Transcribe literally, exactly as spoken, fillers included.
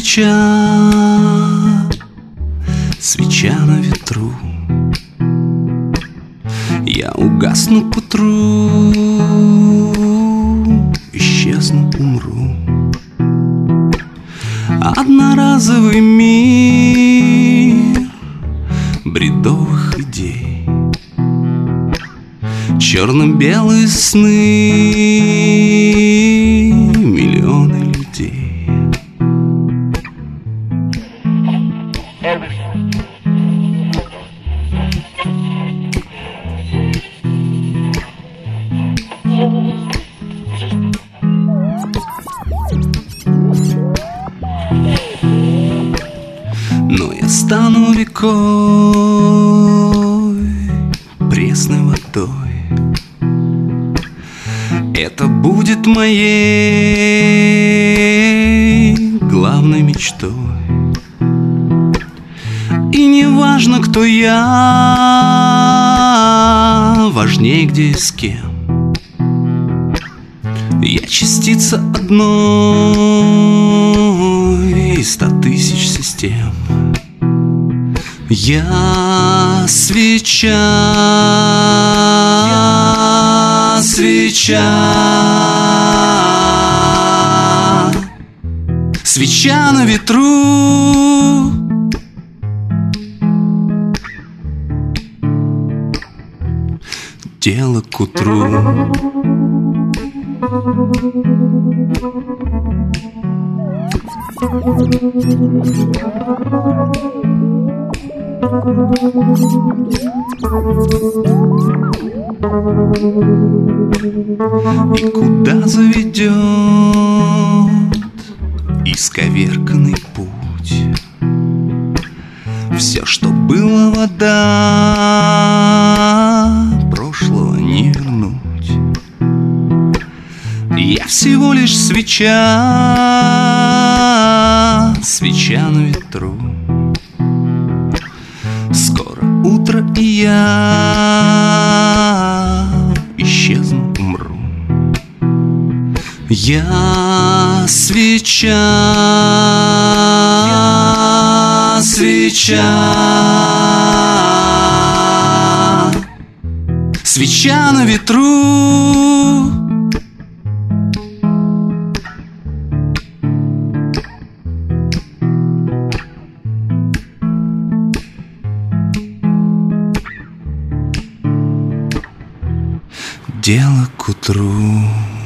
свеча, свеча на ветру. Я угасну к утру, исчезну, умру. Одноразовый мир бредовых идей, черно-белые сны миллионы людей. Но я стану рекой, пресной водой. Это будет моей главной мечтой. И не важно, кто я, важнее, где и с кем. Я частица одной из ста тысяч систем. Я свеча, я свеча, свеча на ветру. Дело к утру. И куда заведет исковерканный путь? Все, что было, вода, прошлого не вернуть. Я всего лишь свеча, свеча на ветру. Скоро утро, и я исчезну, умру. Я свеча, я свеча, свеча на ветру. Дело к утру.